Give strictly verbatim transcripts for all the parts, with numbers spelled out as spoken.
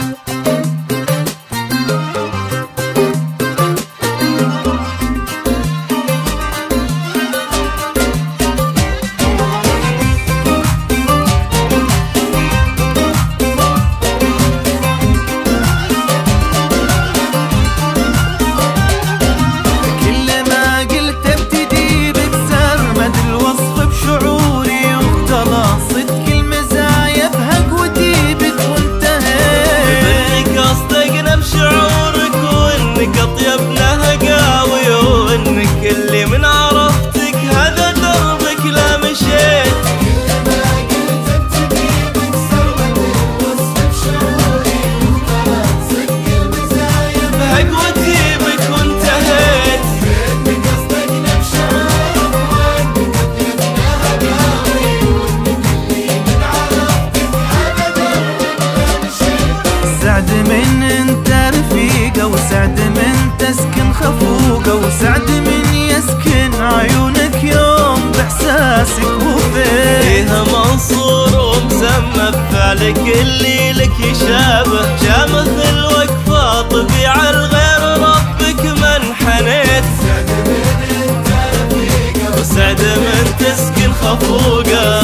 سعد من انت رفيقه وسعد من تسكن خفوقه وسعد من يسكن عيونك يوم باحساسك وفيه فيها منصور ومسمى بفعلك اللي لك يشابه شامخ الوقفه طبيعه الغير ربك من حنيت سعد من انت رفيقه وسعد من تسكن خفوقه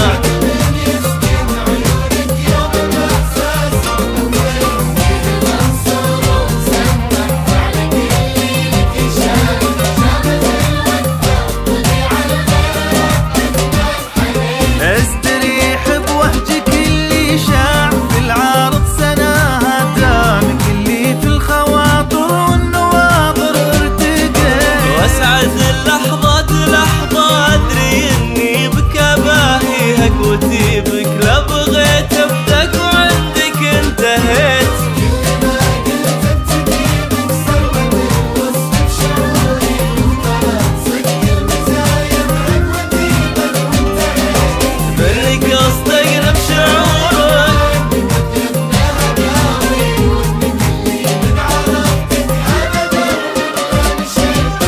وتيبك لا بغيت ابدك وعندك انتهيت كل ما قلت ابتدي بكسر وتنقص بشعوري وخلاص صدق المزايا معك وتيبك وانتهيت منك اصدقنا بشعورك قدمناها قاوي وانك اللي من عرفتك ابدا ما مشيت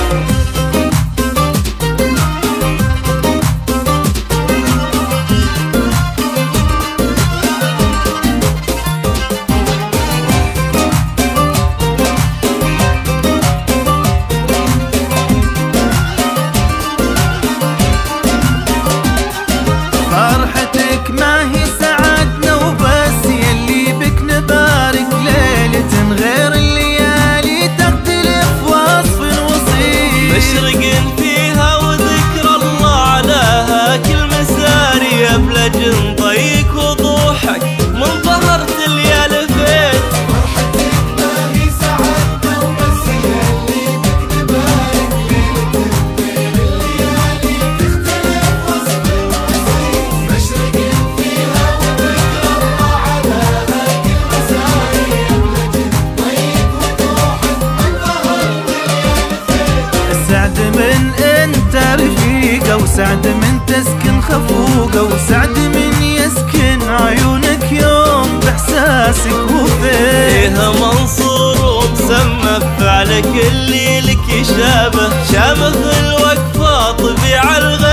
فرحتك ما هي سعدنا وبس يلي بك نبارك ليلة غير الليالي تختلف وصف وصيف مشرق فيها وذكر الله علاها كل مساري بلجن ضيق وضوحك من ظهرت الليالي فيت فرحتك ما هي سعدنا وبس يلي بك نبارك ليلة غير الليالي تختلف وصف وصيف مشرق فيها وذكر الله علاها كل مساري بلجن ضيق وضوحك من ظهرت الليالي فيت سعد من انت رفيقه وسعد من تسكن خفوقه وسعد من يسكن عيونك يوم باحساسك وفيه فيها منصور ومسمى بفعلك اللي لك يشابه شامخ الوقفه طبيعه الغير